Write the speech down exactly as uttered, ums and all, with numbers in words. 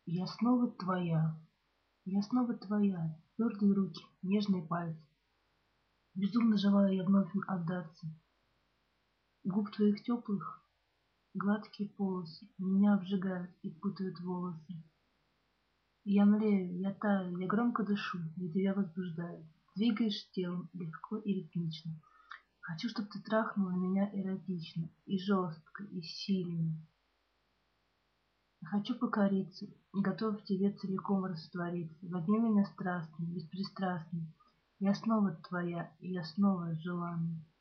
Я снова твоя, я снова твоя, твердые руки, нежные пальцы. Безумно желаю я вновь отдаться. Губ твоих теплых гладкие полосы меня обжигают и путают волосы. Я млею, я таю, я громко дышу, я тебя возбуждаю. Двигаешь телом легко и ритмично. Хочу, чтоб ты трахнула меня эротично, и жестко, и сильно. Хочу покориться, готов в тебе целиком раствориться. Возьми меня страстно, беспристрастно. Я снова твоя, и я снова желанна.